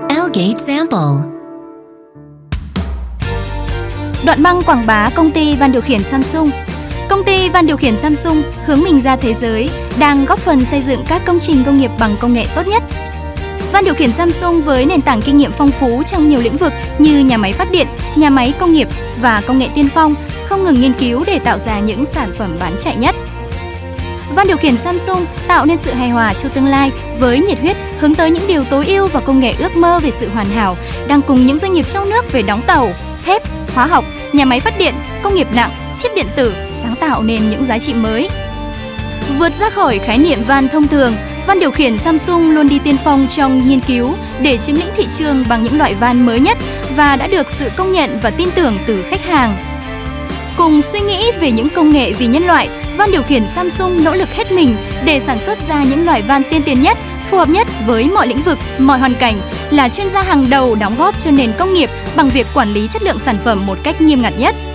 Elgate Sample. Đoạn băng quảng bá công ty van điều khiển Samsung. Công ty van điều khiển Samsung hướng mình ra thế giới, đang góp phần xây dựng các công trình công nghiệp bằng công nghệ tốt nhất. Van điều khiển Samsung với nền tảng kinh nghiệm phong phú trong nhiều lĩnh vực như nhà máy phát điện, nhà máy công nghiệp và công nghệ tiên phong, không ngừng nghiên cứu để tạo ra những sản phẩm bán chạy nhất. Van điều khiển Samsung tạo nên sự hài hòa cho tương lai với nhiệt huyết hướng tới những điều tối ưu và công nghệ ước mơ về sự hoàn hảo, đang cùng những doanh nghiệp trong nước về đóng tàu, thép, hóa học, nhà máy phát điện, công nghiệp nặng, chip điện tử sáng tạo nên những giá trị mới. Vượt ra khỏi khái niệm van thông thường, van điều khiển Samsung luôn đi tiên phong trong nghiên cứu để chiếm lĩnh thị trường bằng những loại van mới nhất và đã được sự công nhận và tin tưởng từ khách hàng. Cùng suy nghĩ về những công nghệ vì nhân loại, van điều khiển Samsung nỗ lực hết mình để sản xuất ra những loại van tiên tiến nhất, phù hợp nhất với mọi lĩnh vực, mọi hoàn cảnh, là chuyên gia hàng đầu đóng góp cho nền công nghiệp bằng việc quản lý chất lượng sản phẩm một cách nghiêm ngặt nhất.